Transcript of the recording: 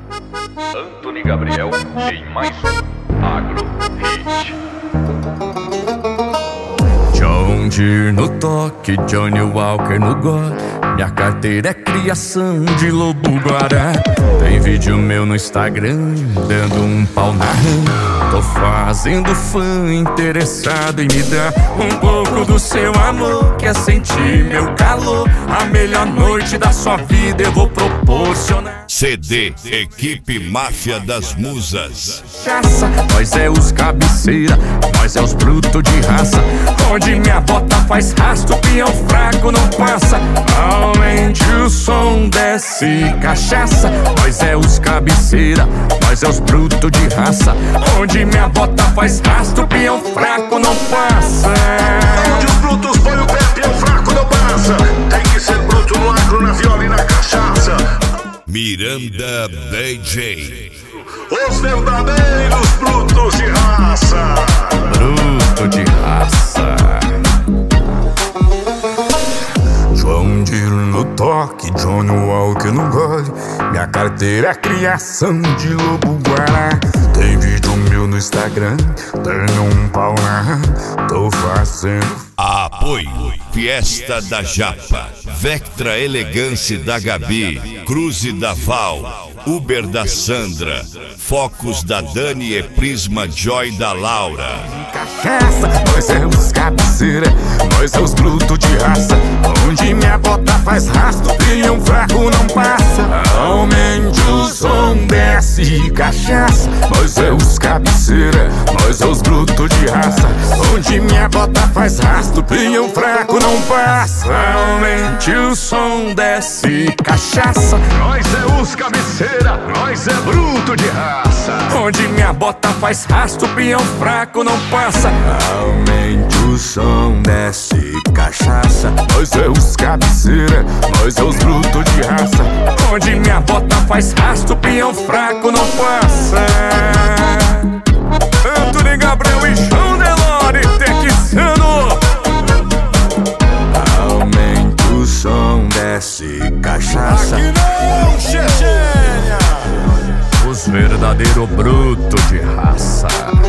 Antony Gabriel em mais um Agro Hit. John Deere no toque, Johnny Walker no gole. Minha carteira é criação de lobo guará. Tem vídeo meu no Instagram, dando um pau na rã. Tô fazendo fã interessado em me dar um pouco do seu amor. Quer sentir meu calor? A melhor noite da sua vida eu vou proporcionar. CD Equipe Máfia das Musas. Nós é os cabeceira, nós é os brutos de raça. Onde minha bota faz rastro, peão fraco não passa. Aumente o som, desce cachaça. Nós é os cabeceira, nós é os brutos de raça. Onde minha bota faz rastro, peão fraco não passa. Onde os brutos põem o pé, peão fraco não passa. Tem que ser bruto no agro, na viola e na cachaça. Miranda DJ. Os verdadeiros brutos de raça. Bruto de raça. John Deere no toque, Johnny Walker no gole. Minha carteira é criação de lobo guará. Tem vídeo meu no Instagram, dando um pau na rã. Tô fazendo Apoio Fiesta da Japa, Vectra Elegance da Gabi, Cruze da Val, Uber da Sandra, Focus da Dani e Prisma Joy da Laura. cachaça, nós é os cabeceira, nós é os brutos de raça. Onde minha bota faz rastro, peão fraco não passa. Aumente o som, desce cachaça. Nós é os cabeceira, nós é os brutos de raça. Onde minha bota faz rastro, peão fraco não passa. Aumente o som, desce cachaça. Nós é os cabeceira, nós é bruto de raça. Onde minha bota faz rastro, peão fraco não passa. Aumente o som, desce cachaça. Nós é os cabeceira, nós é os brutos de raça. Onde minha bota faz rastro, peão fraco não passa. Antony Gabriel e João Delore texano. Aumente o som, desce cachaça. Aqui não, Chechênia. Os verdadeiros brutos de raça.